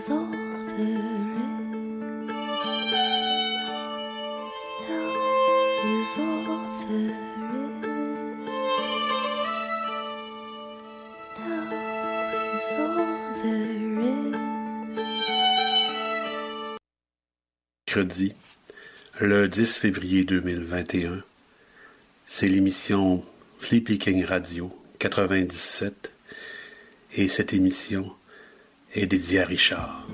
is all there is. Now is all there is. Now is all there is. Mercredi, le 10 février 2021, c'est l'émission Sleepy King Radio 97 et cette émission est dédiée à Richard.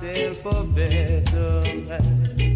myself a better man.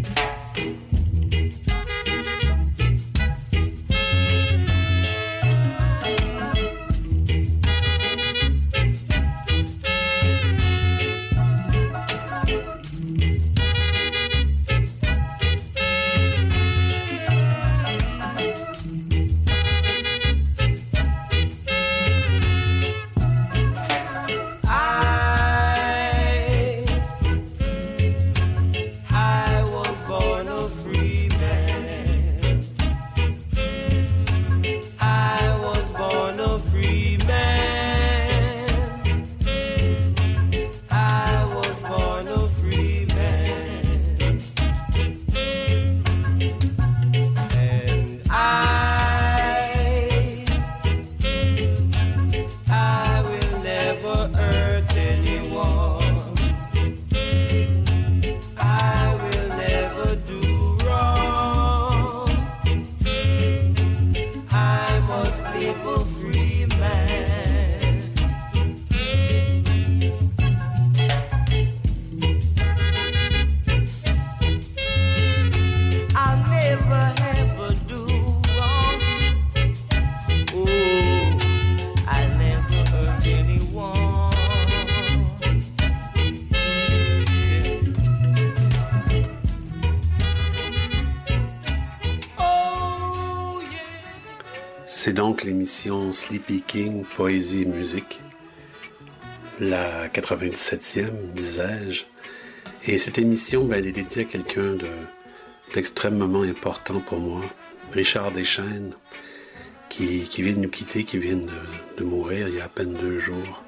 C'est donc l'émission Sleepy King, Poésie et musique, la 97e, disais-je. Et cette émission, elle est dédiée à quelqu'un d'extrêmement important pour moi, Richard Deschaines, qui vient de nous quitter, qui vient de mourir il y a à peine 2 jours.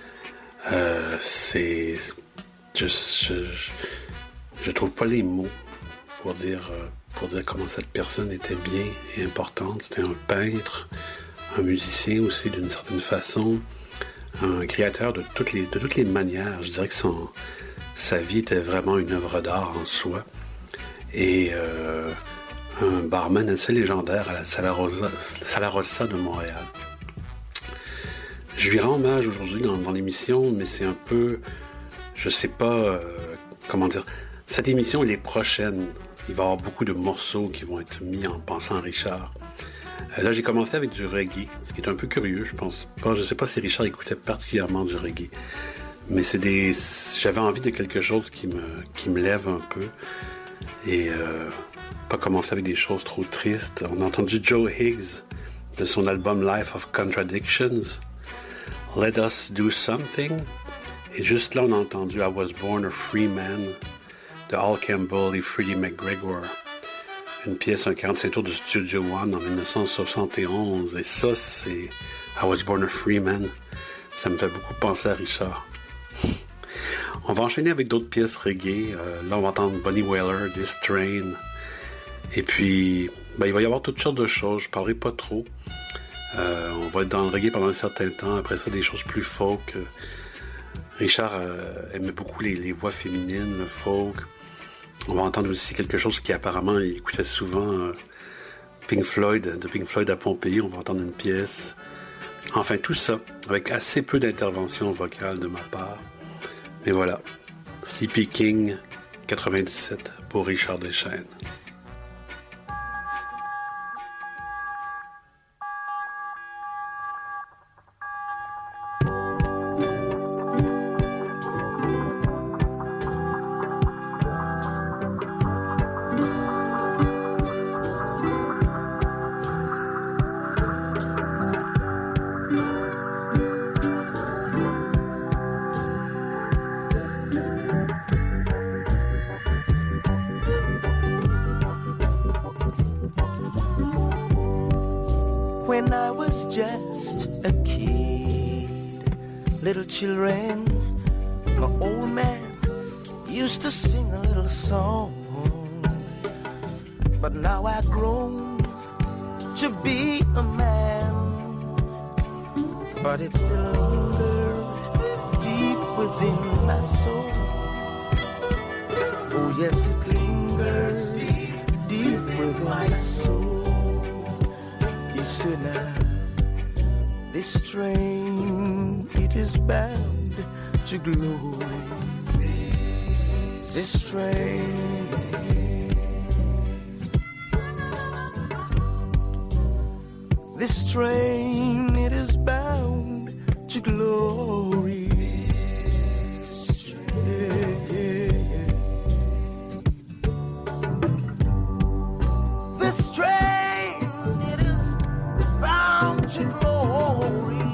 Je trouve pas les mots pour dire comment cette personne était bien et importante. C'était un peintre, un musicien aussi d'une certaine façon, un créateur de toutes les manières. Je dirais que sa vie était vraiment une œuvre d'art en soi. Et un barman assez légendaire à la Sala Rossa de Montréal. Je lui rends hommage aujourd'hui dans l'émission, mais c'est un peu, je sais pas comment dire. Cette émission, elle est prochaine. Il va y avoir beaucoup de morceaux qui vont être mis en pensant à Richard. Là, j'ai commencé avec du reggae, ce qui est un peu curieux, je pense pas. Je sais pas si Richard écoutait particulièrement du reggae, mais j'avais envie de quelque chose qui me lève un peu et pas commencer avec des choses trop tristes. On a entendu Joe Higgs de son album Life of Contradictions, Let Us Do Something, et juste là, on a entendu I Was Born a Free Man de Al Campbell et Freddie McGregor. Une pièce, un 45 tours de Studio One en 1971. Et ça, c'est I Was Born a Free Man. Ça me fait beaucoup penser à Richard. On va enchaîner avec d'autres pièces reggae. Là, on va entendre Bunny Wailer, This Train. Et puis, il va y avoir toutes sortes de choses. Je ne parlerai pas trop. On va être dans le reggae pendant un certain temps. Après ça, des choses plus folk. Richard aimait beaucoup les voix féminines, le folk. On va entendre aussi quelque chose qui apparemment il écoutait souvent, Pink Floyd, de Pink Floyd à Pompéi. On va entendre une pièce. Enfin, tout ça, avec assez peu d'intervention vocale de ma part. Mais voilà, Sleepy King 97 pour Richard Deschaines. When I was just a kid, little children, my old man used to sing a little song. But now I've grown to be a man, but it still lingers deep within my soul. Oh yes, it lingers deep within my soul. Sinner, this train, it is bound to glory. This train, this train, it is bound to glory. Yeah, yeah, yeah. This train, it is bound to glory.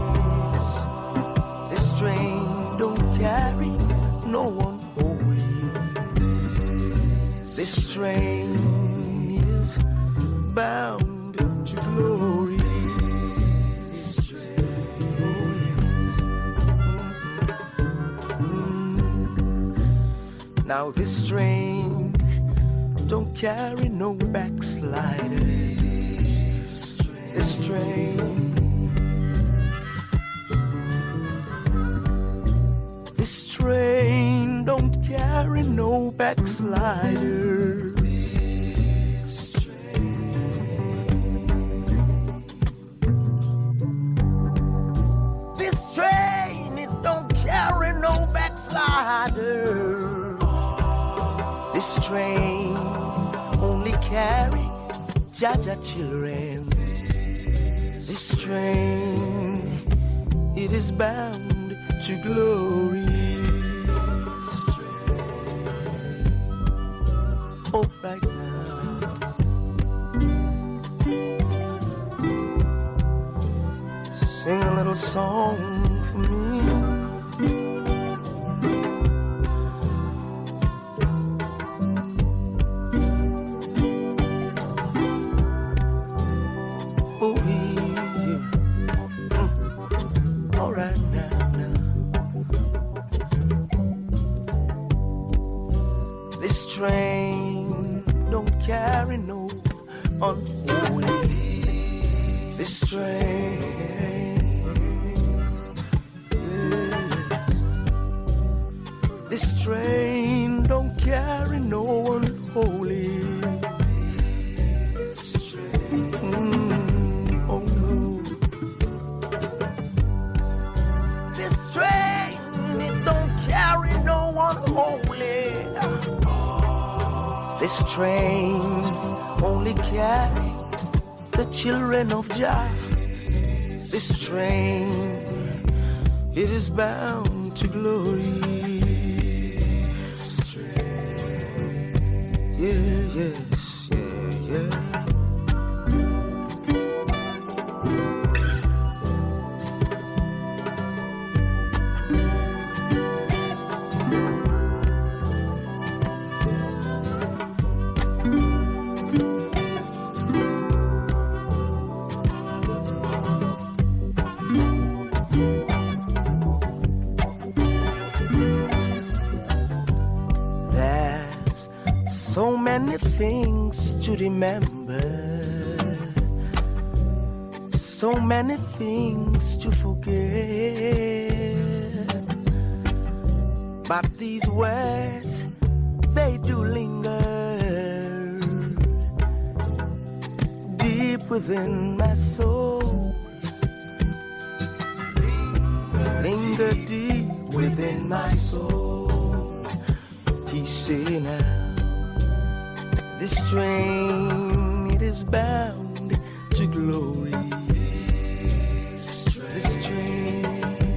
This train don't carry no one holy. This train is bound to glory. Now this train don't carry no backsliders. This train, this train don't carry no backsliders. This train, it don't carry no backsliders. This train only carry Jaja children. This train, it is bound to glory. Oh, right now. Sing a little song for me. Train don't carry no unholy. This train, yes. This train don't carry no unholy. Oh no. This train, it don't carry no unholy. This train only carry the children of Jah. This train, it is bound to glory. Yeah, yes, yeah, yeah. So many things to remember, so many things to forget. But these words, they do linger deep within my soul. Linger deep within my soul. He say now, this train, it is bound to glory. This train,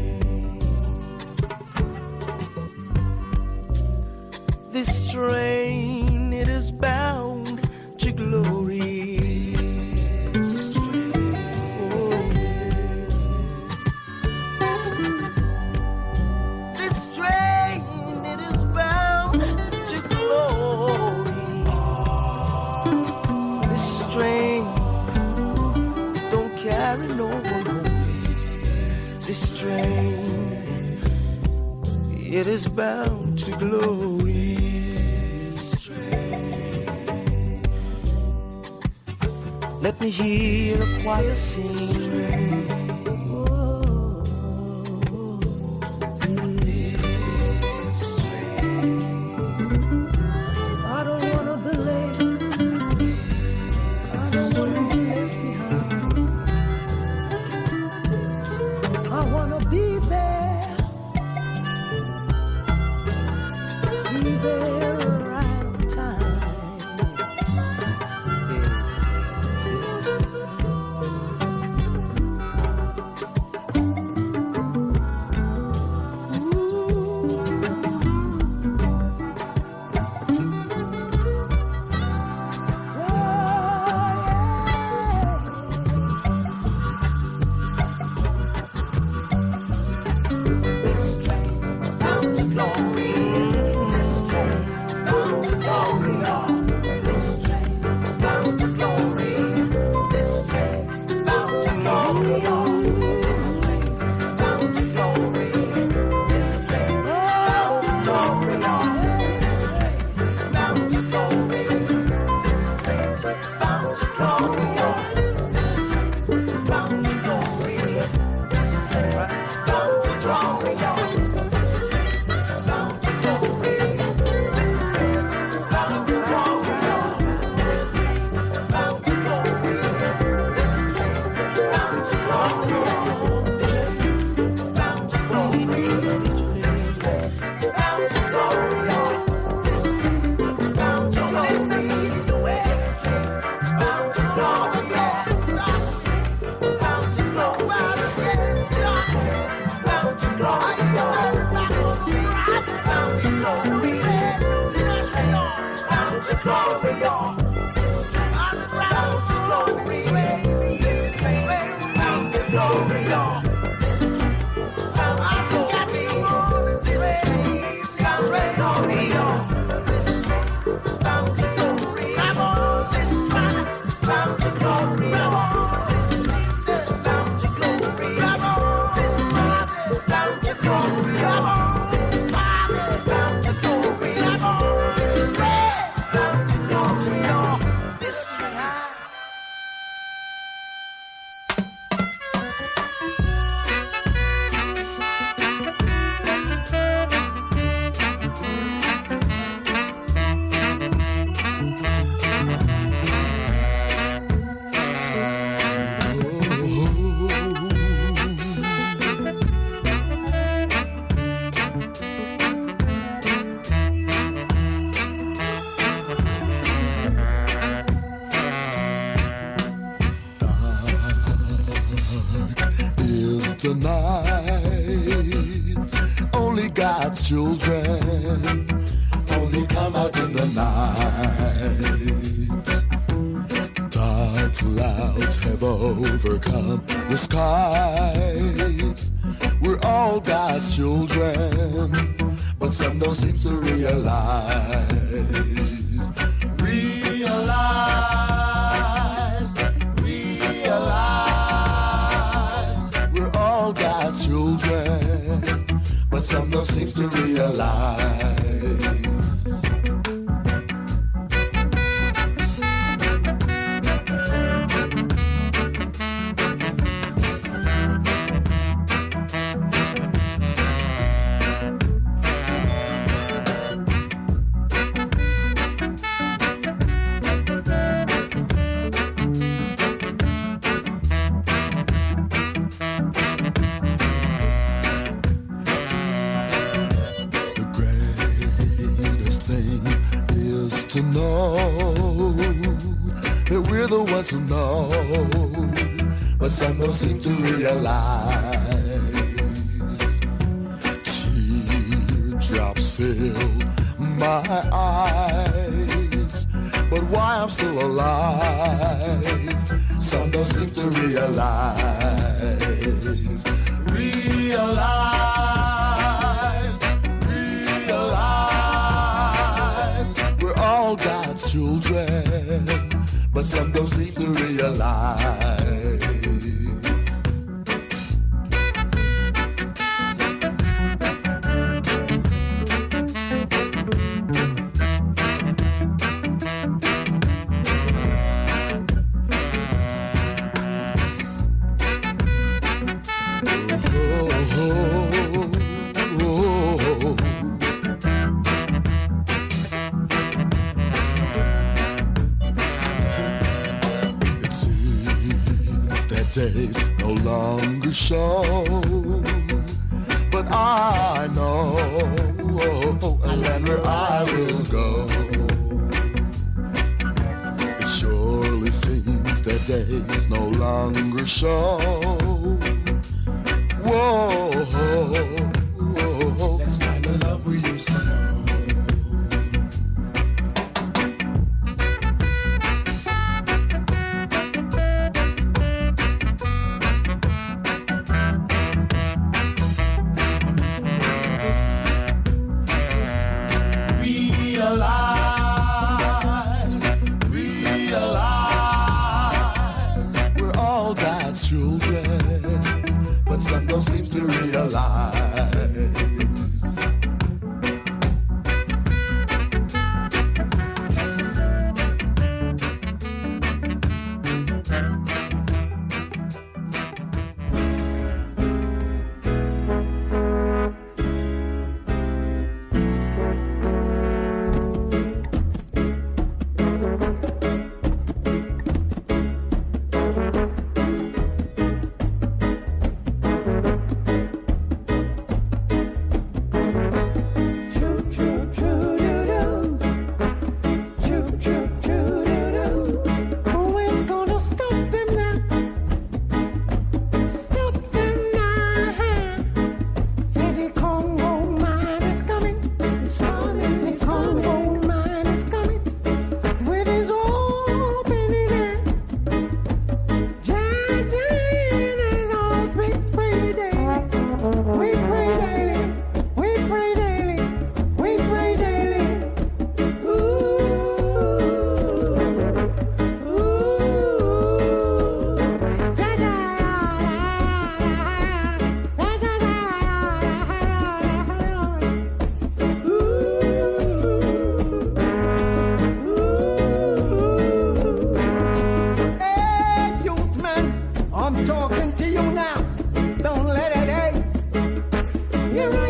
this train, it is bound to glory. This train, oh yeah. This train, it is bound to glory. Train don't carry no one. This train, it is bound to glory. Let me hear a choir sing. Be there The night, only God's children only come out in the night. Dark clouds have overcome the skies. We're all God's children, but some don't seem to realize. God's children, but some don't seem to realize. To know that we're the ones who know, but some don't seem to realize. Teardrops fill my eyes, but why I'm still alive, some don't seem to realize. All God's children, but some don't seem to realize. Days no longer show, but I know a land where I will go. It surely seems that days no longer show. Whoa, let's find the love we used to know. Children, but some don't seem to realize.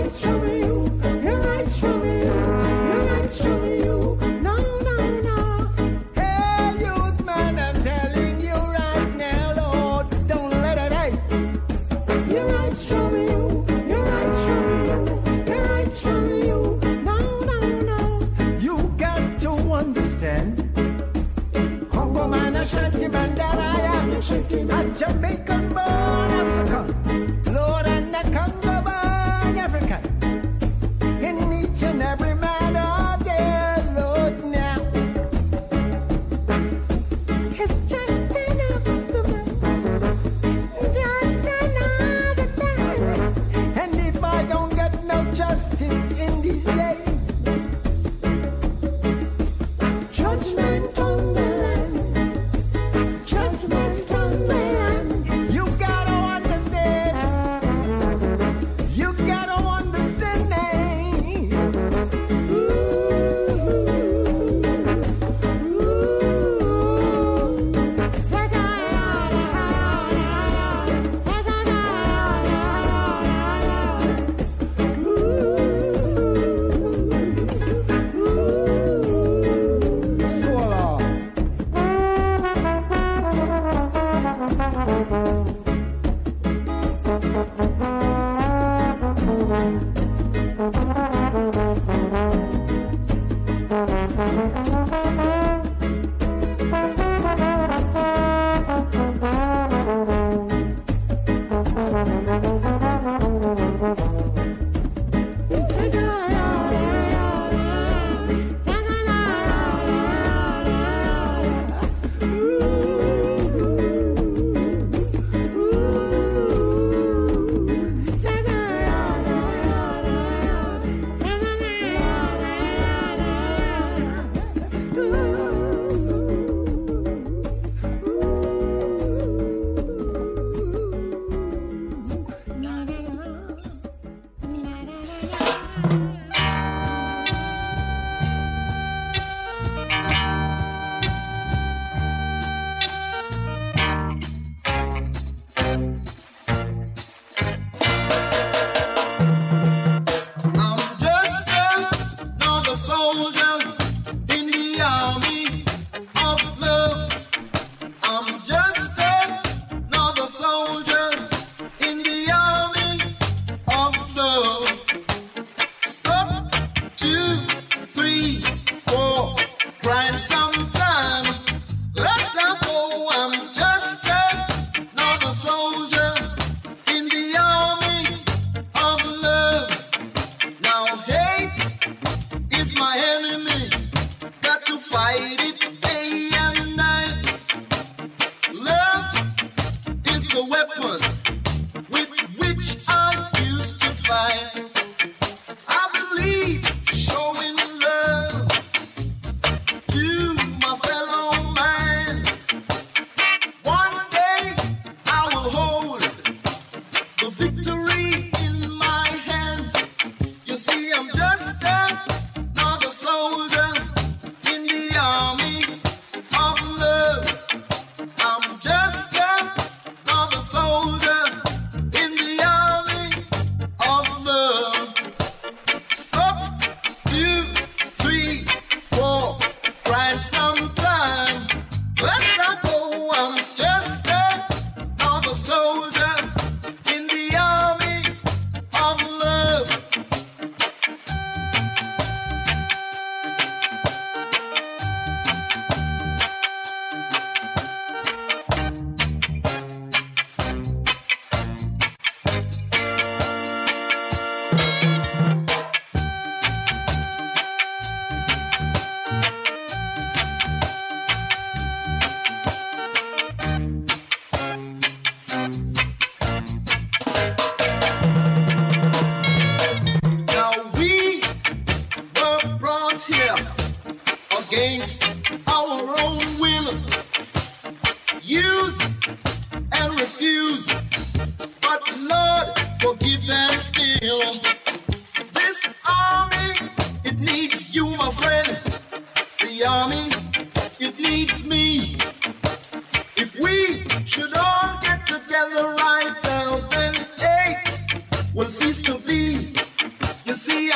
Will cease to be.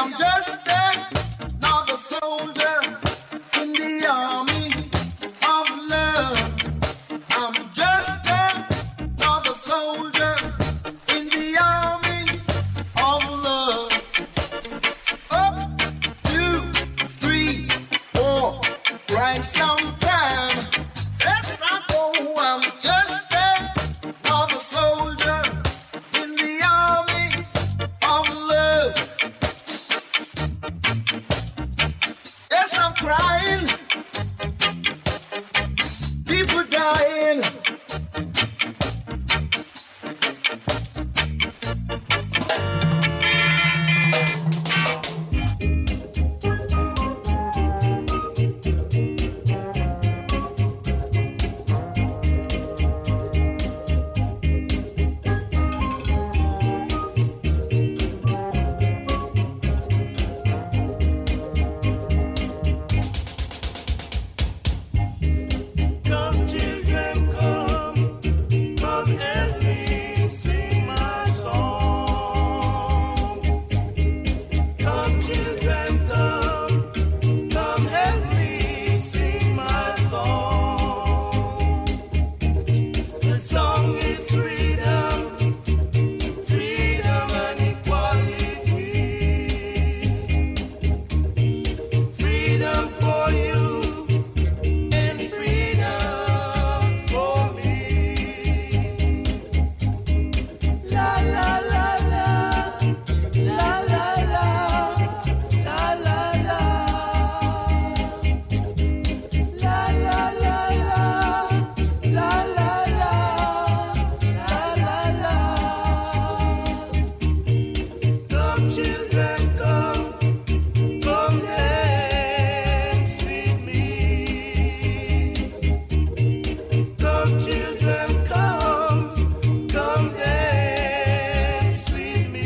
I'm just another soldier in the army of love. I'm just another soldier in the army of love. Up, 2, 3, 4, right sometime. Yes, I know I'm just another soldier in the army of love. Yes, I'm crying. People dying. Come, children, come help me sing my song. Come, children, come help me sing my song. The song is freedom, freedom and equality. Freedom for you. And freedom for me. La la la la, la la la, la la la, la la la la, la la la, la la la. Come, children, come dance with me. Come, children, come dance with me.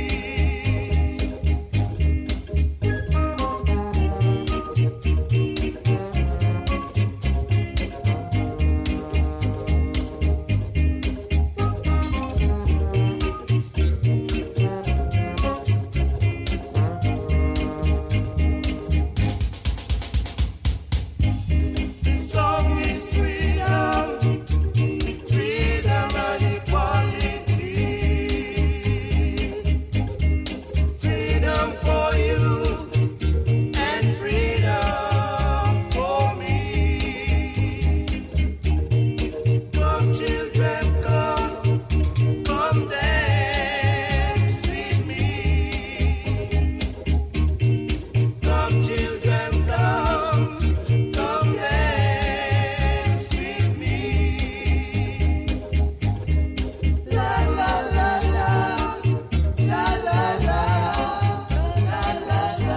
The song is freedom, freedom and equality. Freedom for you and freedom for me. Come, children, come dance with me. Come, children, come dance with me. La la la la, la la la, la la la,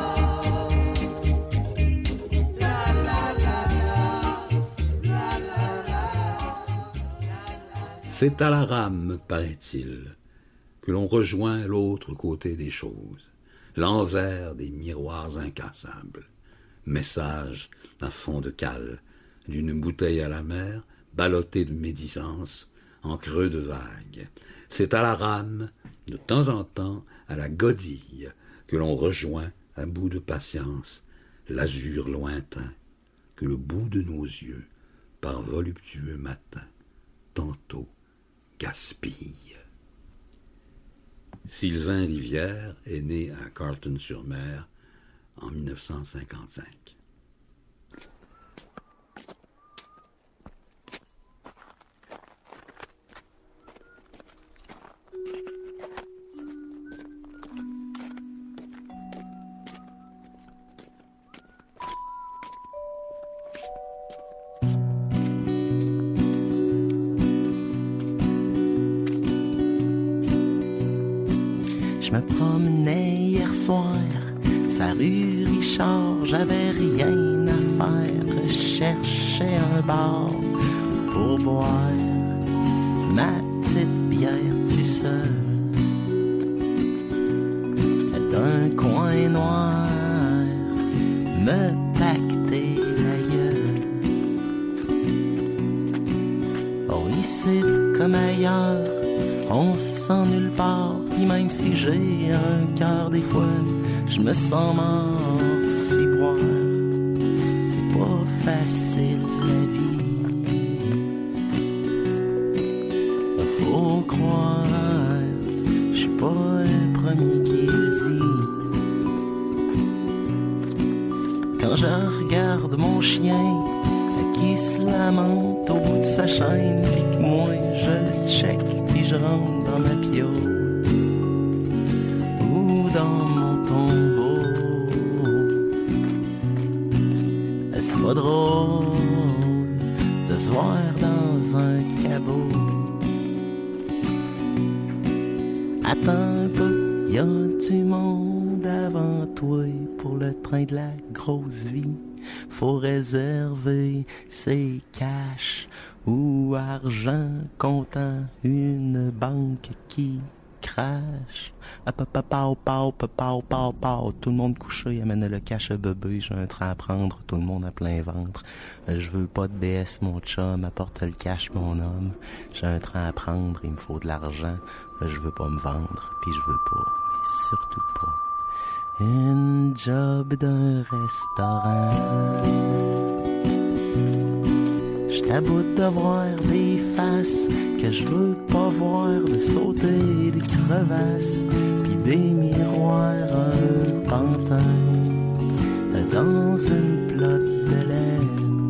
la la la la, la la la. C'est à la rame, paraît-il, que l'on rejoint l'autre côté des choses, l'envers des miroirs incassables. Message à fond de cale, d'une bouteille à la mer, ballottée de médisance, en creux de vague. C'est à la rame, de temps en temps, à la godille, que l'on rejoint, à bout de patience, l'azur lointain, que le bout de nos yeux, par voluptueux matin, tantôt gaspille. Sylvain Rivière est né à Carleton-sur-Mer en 1955. Je me promenais hier soir, sa rue Richard, j'avais rien à faire, je cherchais un bar pour boire ma petite bière tout seul. D'un coin noir, me pacter la gueule. Oh, ici comme ailleurs, on se sent nulle part, Puis même si j'ai un cœur des fois, je me sens mort, ciboire. C'est pas facile la vie. Faut croire, je suis pas le premier qui le dit. Quand je regarde mon chien qui se lamente au bout de sa chaîne, pis que moi je le check, puis je rentre dans ma piole ou dans mon tombeau. C'est pas drôle de se voir dans un cabot. Attends un peu, y a du monde avant toi pour le train de la grosse vie. Faut réserver ses cash ou argent comptant une banque qui crache. Pau, tout le monde couché, amène le cash à bébé, j'ai un train à prendre, tout le monde à plein ventre. Je veux pas de BS, mon chum, apporte le cash, mon homme. J'ai un train à prendre, il me faut de l'argent. Je veux pas me vendre, puis je veux pas, mais surtout pas une job d'un restaurant. J't'aboute de voir des faces que je veux pas voir, de sauter des crevasses, pis des miroirs, un pantin dans une plotte de laine,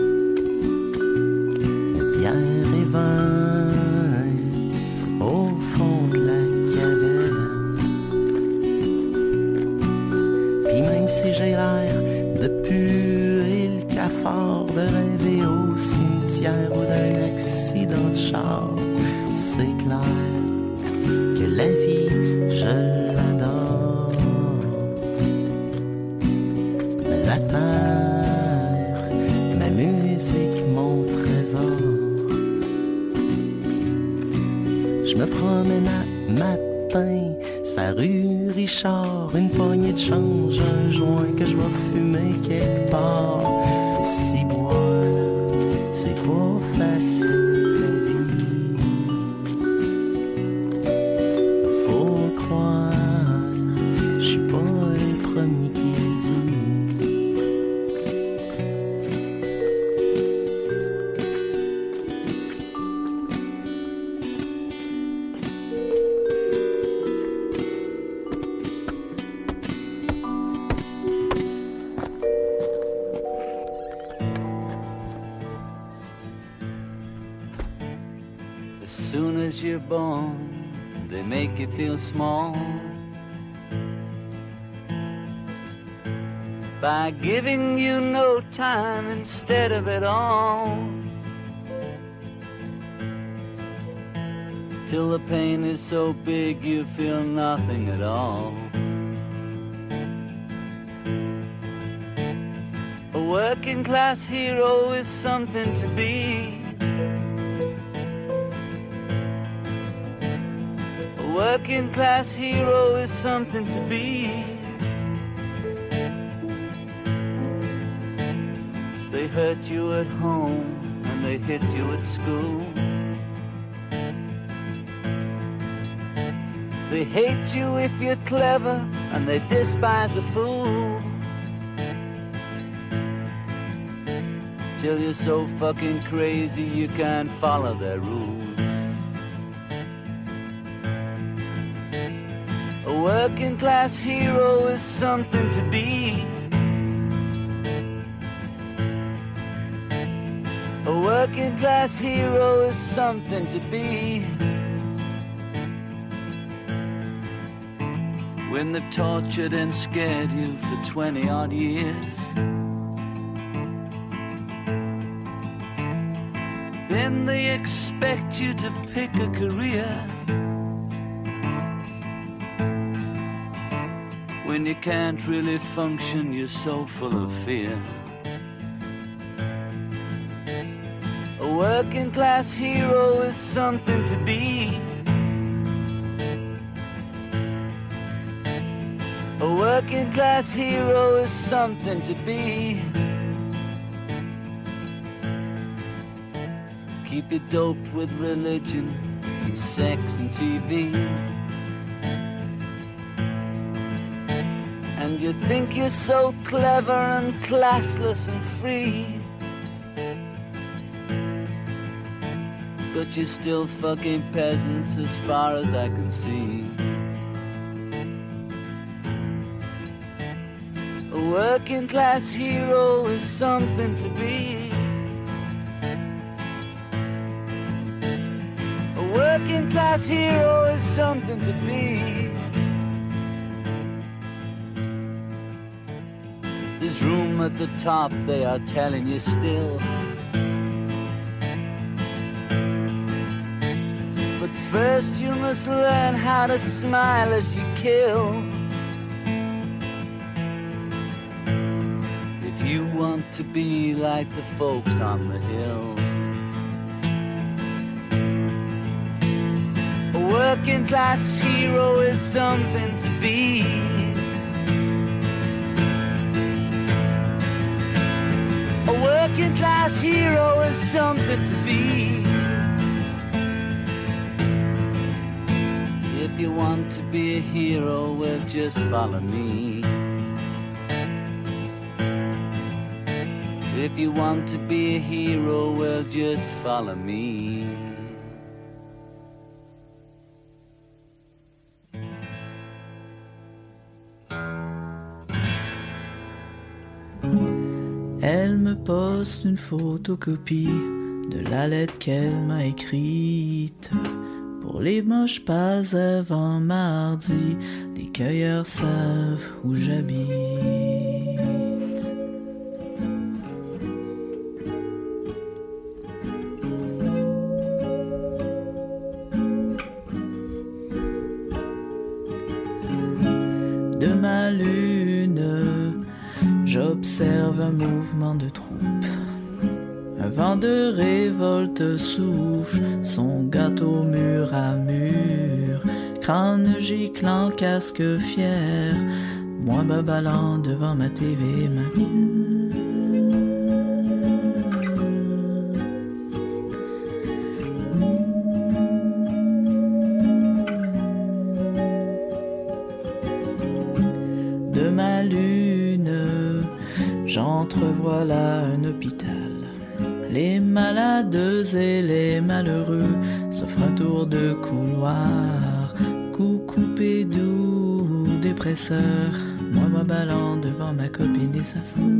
bière et vin au fond de la caverne. Pis même si j'ai l'air de puer le cafard, de rêver au cimetière ou d'un accident de char, c'est clair que la vie, je l'adore. La terre, ma musique, mon trésor. Je me promène à matin, sa rue Richard, une poignée de change, un joint que je vais fumer quelque part. Si boire, c'est pas facile la vie. Faut croire, je suis pas le premier qui le dit. As soon as you're born, they make you feel small by giving you no time instead of it all, till the pain is so big you feel nothing at all. A working class hero is something to be. A working class hero is something to be. They hurt you at home and they hit you at school. They hate you if you're clever and they despise a fool. Till you're so fucking crazy you can't follow their rules. A working class hero is something to be. A working class hero is something to be. When they've tortured and scared you for 20 odd years, then they expect you to pick a career. When you can't really function, you're so full of fear. A working class hero is something to be. A working class hero is something to be. Keep you doped with religion and sex and TV. And you think you're so clever and classless and free, but you're still fucking peasants as far as I can see. A working class hero is something to be. A working class hero is something to be. There's room at the top, they are telling you still. But first you must learn how to smile as you kill. If you want to be like the folks on the hill. A working class hero is something to be. A working class hero is something to be. If you want to be a hero, well, just follow me. If you want to be a hero, well, just follow me. Elle me poste une photocopie de la lettre qu'elle m'a écrite. Pour les moches pas avant mardi, les cueilleurs savent où j'habite. De ma lune, j'observe un mouvement de troupes. Un vent de révolte souffle son gâteau mur à mur. Crâne giclant, casque fier, moi babalant devant ma TV, ma de ma lune, j'entrevois là un hôpital. Les malades et les malheureux s'offrent un tour de couloir. Coup coupé doux, dépresseur, moi m'aballant devant ma copine et sa sœur.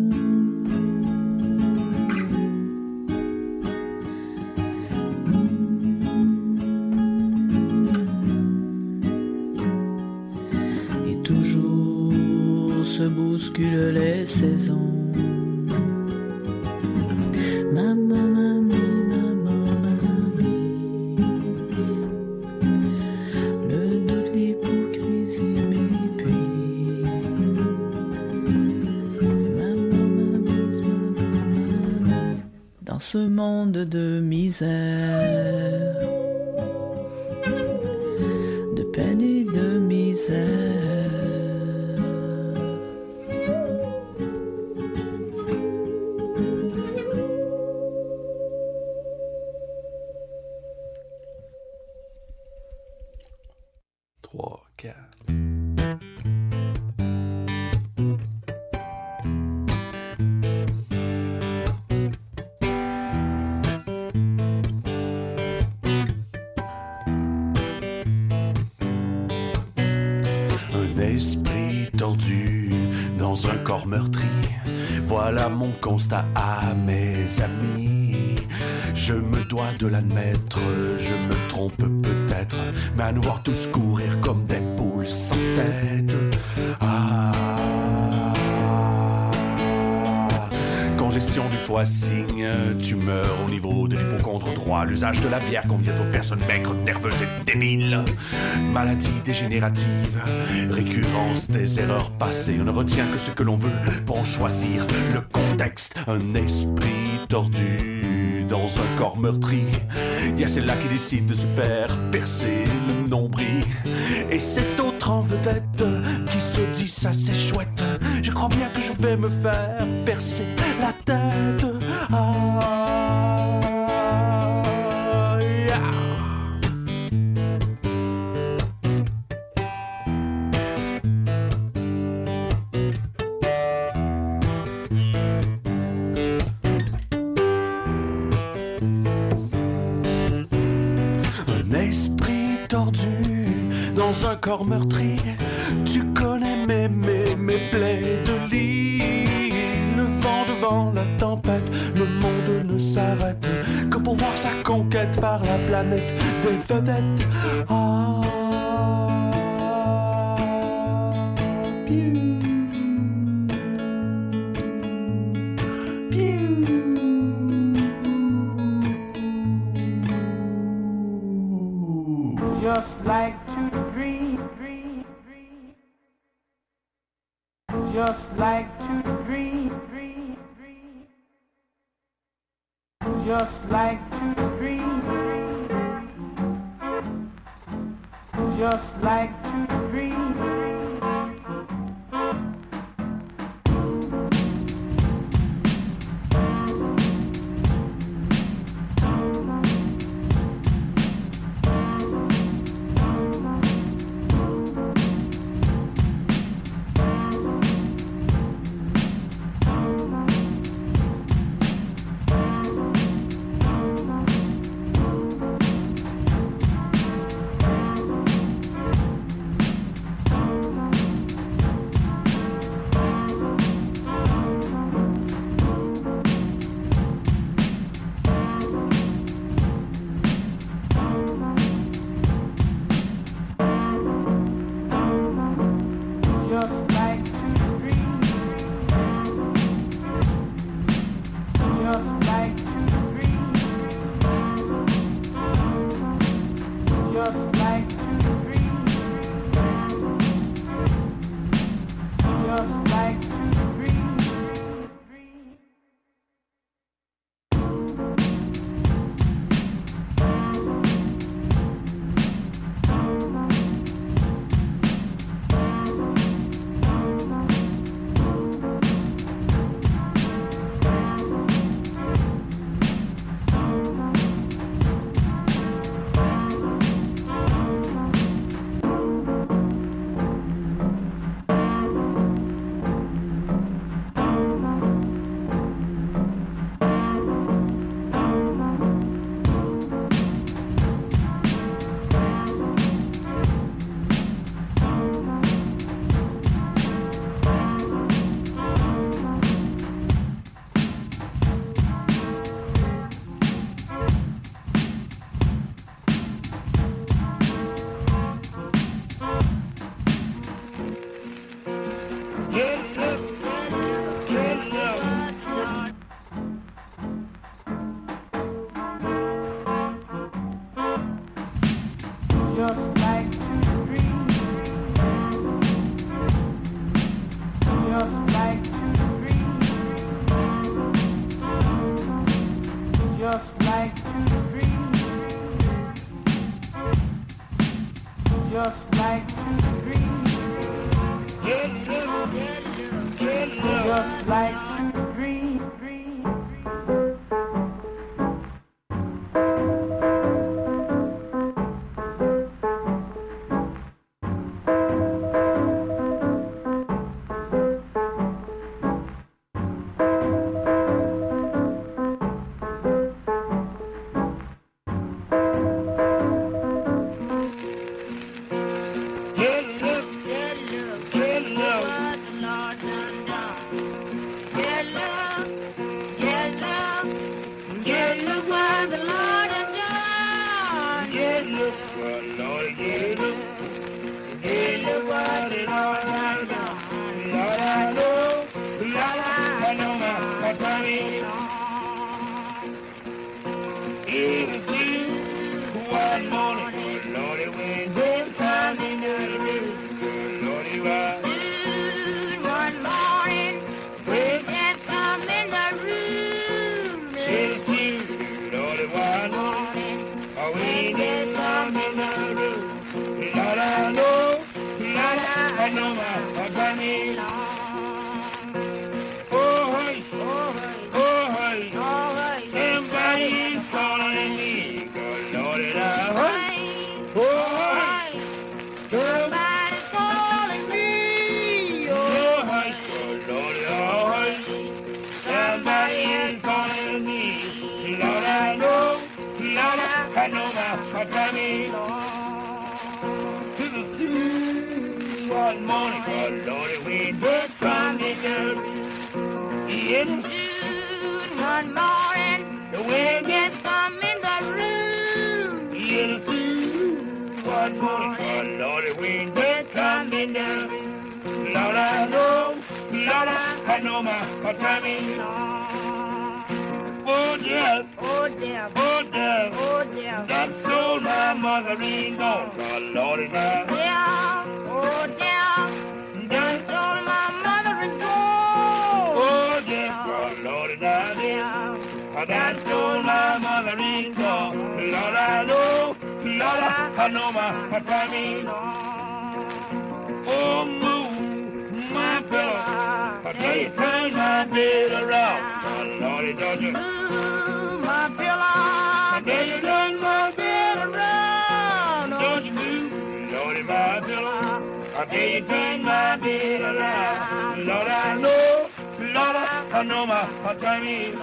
Et toujours se bousculent les saisons. Ce monde de misère, de peine et de misère. Trois, quatre. Esprit tordu dans un corps meurtri, voilà mon constat à mes amis. Je me dois de l'admettre, je me trompe peut-être, mais à nous voir tous courir comme des poules sans tête. Congestion du foie, signe, tumeur au niveau de l'hypocondre droit, l'usage de la bière convient aux personnes maigres, nerveuses et débiles. Maladie dégénérative, récurrence des erreurs passées, on ne retient que ce que l'on veut pour en choisir le contexte. Un esprit tordu dans un corps meurtri, y a celle-là qui décide de se faire percer le nombril. Et cet autre en vedette qui se dit ça c'est chouette, je crois bien que je vais me faire percer la tête. dans un corps meurtri. Tu connais mes plaies de lit. Le vent devant la tempête, le monde ne s'arrête que pour voir sa conquête par la planète des vedettes. Ah, piou, piou. Just like to dream, just like to dream, just like to dream, just like to dream. To the Oh, Lordy, we just coming down. In June, one morning, the wind gets some in the room. In June, one morning, oh, Lordy, we just coming down. Lord, I know, Lord, I know my timing. Oh, dear, oh, dear, oh, dear, oh, dear. That stole my mother ain't gone. Oh, Lordy, my dear, oh, dear. That stole my mother ain't gone. Oh, dear, oh, Lordy, my dear. That stole my mother ain't gone. Lord, I know, Lord, I know my timing. Oh, move my pillow. I tell you, turn my bed around. Oh, Lordy, don't you move my pillow. I tell you, turn my bed around. Don't you move, Lordy, my pillow. I tell you, turn my bed around. Lord, I know, Lord, I know my timing.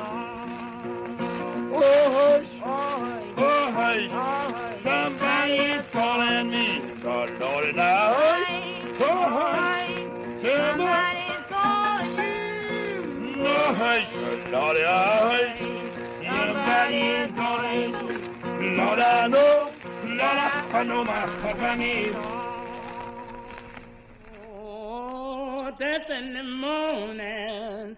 Oh, hush, oh, hush, somebody is calling me. Oh, Lordy, now, hush, oh, hush, somebody's calling you. Oh, hush, Lordy, oh, hush, somebody is calling you. Lord, I know, Lord, I know my family. Oh, death in the morning.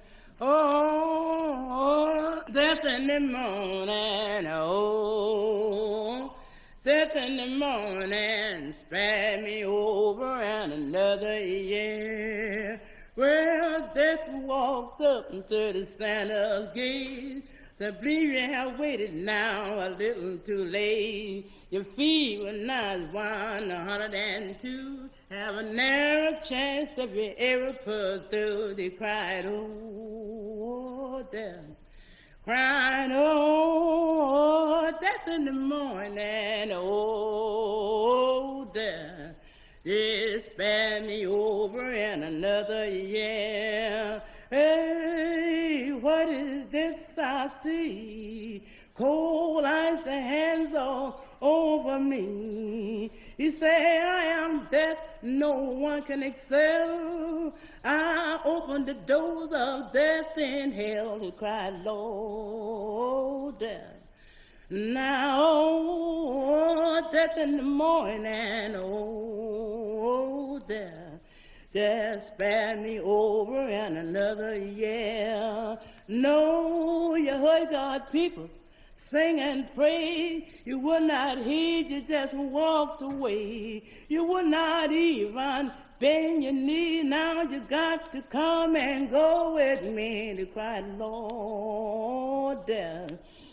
Oh, death in the morning, oh, death in the morning, spread me over and another year. Well, death walked up to the Santa's gate. The believe you have waited now a little too late. Your feet were not 102. Have a narrow chance to be ever put through. They cried, oh, death. Cried, oh, death in the morning, oh, death. Just spare me over in another year. Hey, what is this I see? Cold ice and hands all over me. He said, I am death, no one can excel. I opened the doors of death and hell. He cried, Lord, death. Now, oh, death in the morning, oh, death. Just spare me over in another year. No, you heard God people sing and pray. You would not heed, you just walked away. You would not even bend your knee. Now you got to come and go with me. They cried, Lord, death.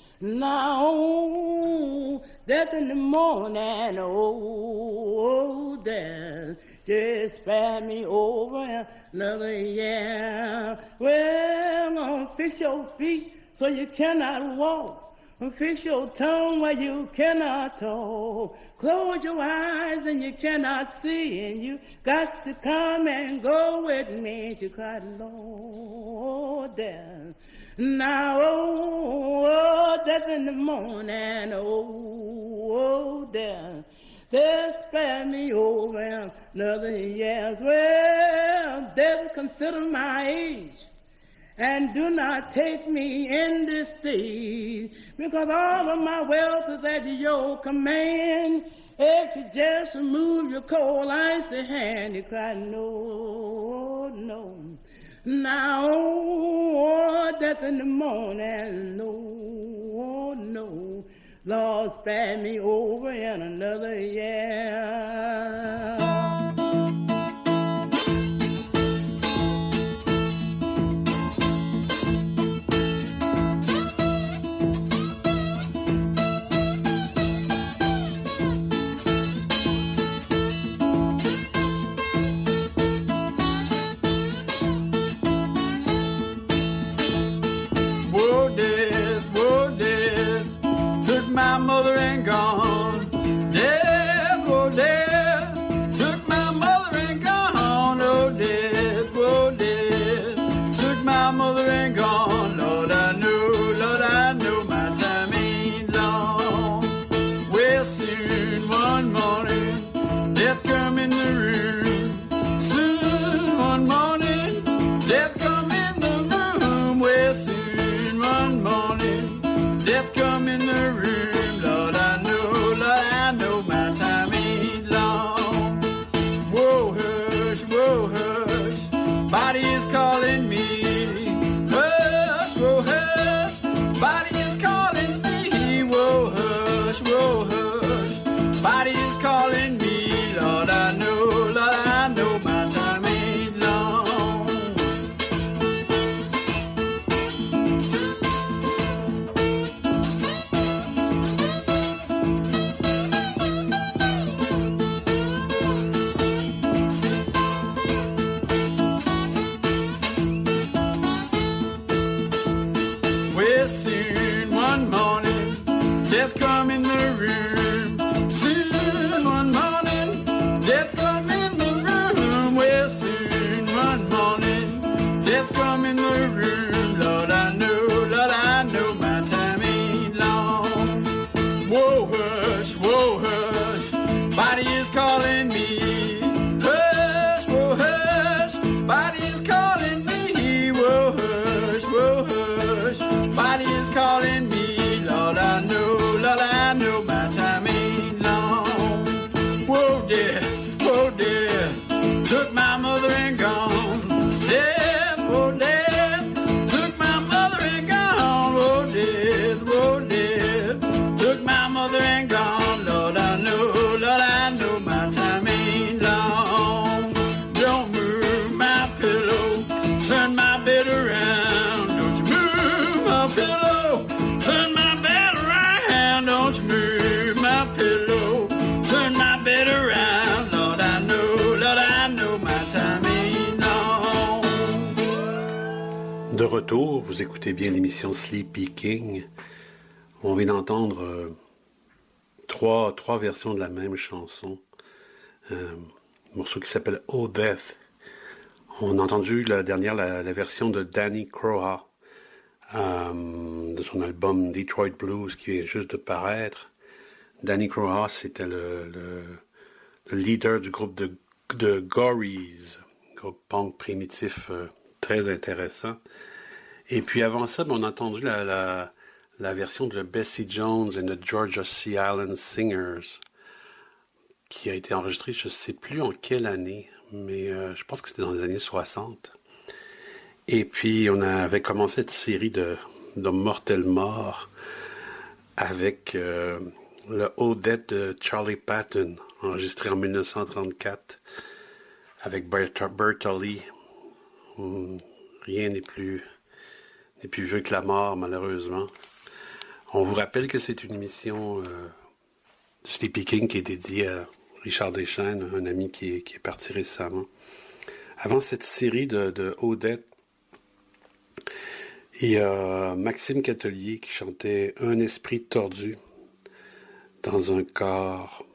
Now, death in the morning, oh, death. Just spare me over another year. Well, I'm gonna fix your feet so you cannot walk. Fix your tongue where you cannot talk. Close your eyes and you cannot see. And you got to come and go with me. You cried, Lord, death. Now, oh, death in the morning, oh, death. Just spare me over another year. Well, devil, consider my age. And do not take me in this stage, because all of my wealth is at your command. If you just remove your cold icy hand, you cry, no, no. Now, oh, death in the morning, no, no. Lord, spare me over in another year. My mother ain't gone. Death, oh, death. come in the room. Lord, I know my time ain't long. Whoa, hush, body is calling me. Hush, whoa, hush, body is calling me. Whoa, hush, body is calling me. Lord, I know my time ain't long. Whoa, dear, took my mother and gone. Death, oh, death, took my mother and gone. Oh, death, took my mother and gone. Lord, I know my time ain't long. Don't move my pillow, turn my bed around. Don't you move my pillow, turn my bed around. Don't you move my pillow, turn my bed around. Lord, I know my time ain't long. De retour, vous écoutez bien l'émission Sleepy King. On vient d'entendre trois versions de la même chanson. Un morceau qui s'appelle Oh Death. On a entendu la version de Danny Croha de son album Detroit Blues qui vient juste de paraître. Danny Croha, c'était le leader du groupe de Gories, groupe punk primitif très intéressant. Et puis avant ça, on a entendu la version de Bessie Jones and the Georgia Sea Island Singers, qui a été enregistrée, je ne sais plus en quelle année, mais je pense que c'était dans les années 60. Et puis on avait commencé cette série de Mortel Mort avec le Odette de Charlie Patton, enregistré en 1934 avec Berta Lee. Rien n'est plus vieux que la mort, malheureusement. On vous rappelle que c'est une émission Sleepy King qui est dédiée à Richard Deschaines, un ami qui est parti récemment. Avant cette série de Odette, il y a Maxime Catelier qui chantait Un esprit tordu dans un corps.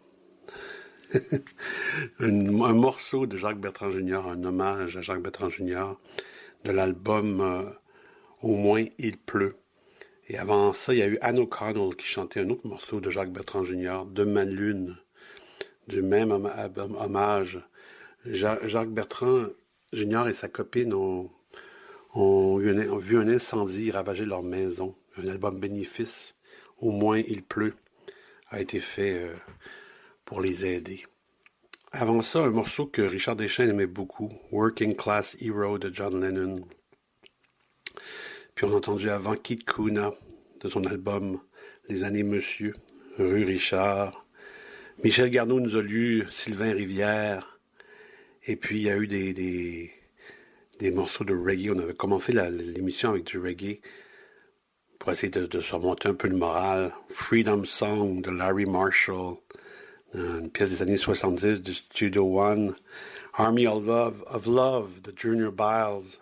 un morceau de Jacques Bertrand Jr., un hommage à Jacques Bertrand Jr. de l'album Au moins il pleut. Et avant ça, il y a eu Anne O'Connell qui chantait un autre morceau de Jacques Bertrand Jr., De ma lune, du même hommage. Jacques Bertrand Jr. et sa copine ont vu un incendie ravager leur maison. Un album bénéfice, Au moins il pleut, a été fait pour les aider. Avant ça, un morceau que Richard Deschaines aimait beaucoup, Working Class Hero de John Lennon. Puis on a entendu avant Kid Kuna de son album Les années Monsieur, Rue Richard. Michel Garneau nous a lu Sylvain Rivière. Et puis il y a eu des morceaux de reggae. On avait commencé l'émission avec du reggae pour essayer de se remonter un peu le moral. Freedom Song de Larry Marshall, une pièce des années 70 de Studio One. Army of Love de Junior Biles.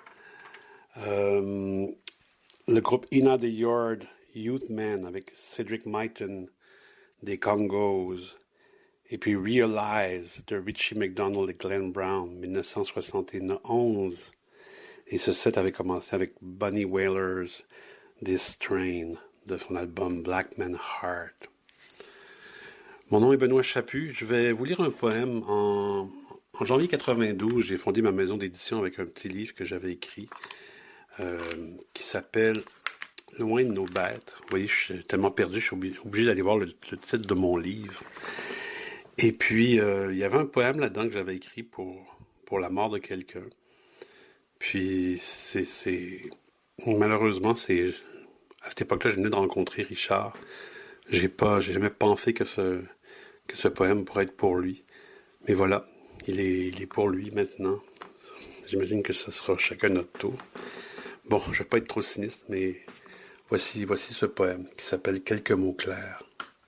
Le groupe Ina the Yard, Youth Man avec Cedric Myton des Congos. Et puis Realize de Richie McDonald et Glenn Brown, 1971. Et ce set avait commencé avec Bunny Whalers, This Train, de son album Black Man Heart. Mon nom est Benoît Chaput. Je vais vous lire un poème. En janvier 92, j'ai fondé ma maison d'édition avec un petit livre que j'avais écrit qui s'appelle Loin de nos bêtes. Vous voyez, je suis tellement perdu, je suis obligé d'aller voir le titre de mon livre. Et puis, il y avait un poème là-dedans que j'avais écrit pour la mort de quelqu'un. Puis, malheureusement, à cette époque-là, je venais de rencontrer Richard. J'ai jamais pensé que ce poème pourrait être pour lui. Mais voilà, il est pour lui maintenant. J'imagine que ça sera chacun notre tour. Bon, je ne vais pas être trop sinistre, mais voici ce poème qui s'appelle Quelques mots clairs.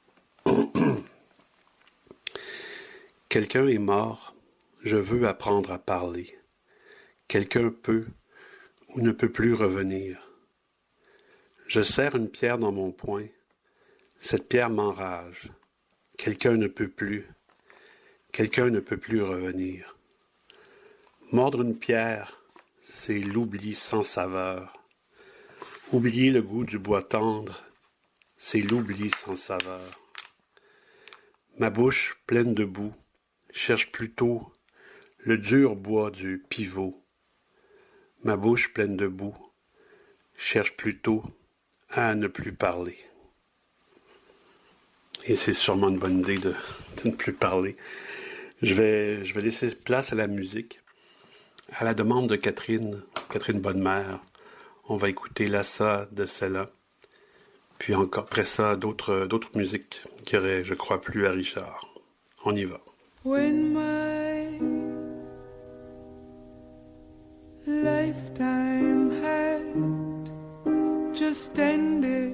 Quelqu'un est mort, je veux apprendre à parler. Quelqu'un peut ou ne peut plus revenir. Je serre une pierre dans mon poing. Cette pierre m'enrage. Quelqu'un ne peut plus. Quelqu'un ne peut plus revenir. Mordre une pierre, c'est l'oubli sans saveur. Oublier le goût du bois tendre, c'est l'oubli sans saveur. Ma bouche pleine de boue cherche plutôt le dur bois du pivot. Ma bouche pleine de boue cherche plutôt à ne plus parler. Et c'est sûrement une bonne idée de ne plus parler. Je vais laisser place à la musique. À la demande de Catherine Bonnemère, on va écouter Lassa de Cella. Puis encore après ça, d'autres musiques qui auraient, je crois, plu à Richard. On y va. When my lifetime had just ended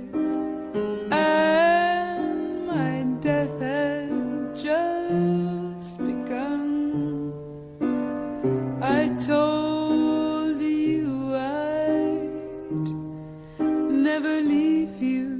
and my death had just begun, I told you I'd never leave you,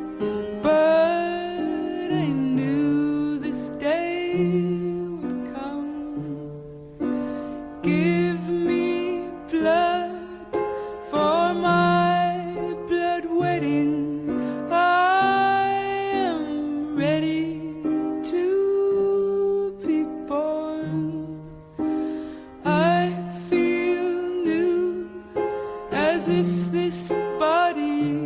but I knew this day would come. Give me blood for my blood wedding. I am ready to be born. I feel new, as if this body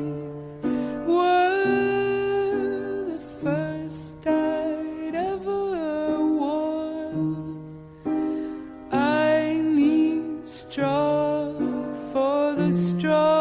were the first I'd ever worn. I need straw for the straw